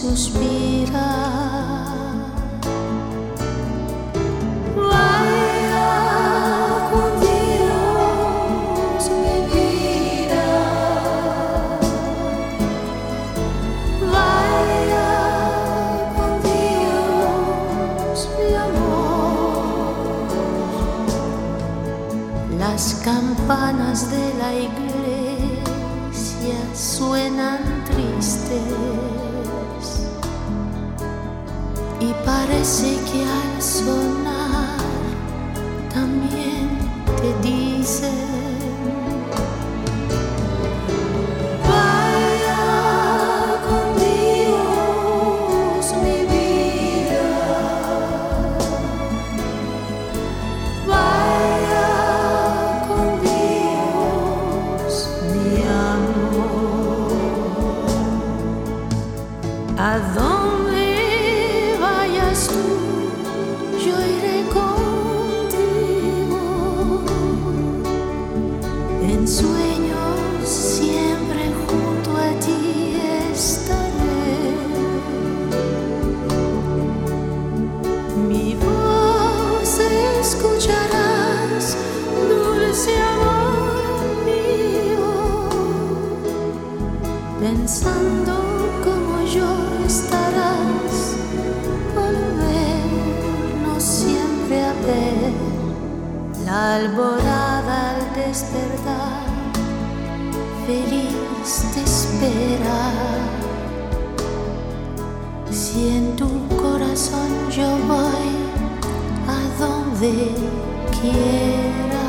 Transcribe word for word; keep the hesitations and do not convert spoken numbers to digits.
suspira. Vaya con Dios mi vida, vaya con Dios mi amor. Las campanas de la iglesia suenan tristes y parece que al sonar también te dicen: vaya con Dios mi vida, vaya con Dios mi amor. A donde vayas tú, yo iré contigo. En sueños siempre junto a ti estaré. Mi voz escucharás, dulce amor mío, pensando como yo estarás, volvernos siempre a ver. La alborada al despertar feliz te espera. Si en tu corazón yo voy a donde quiera.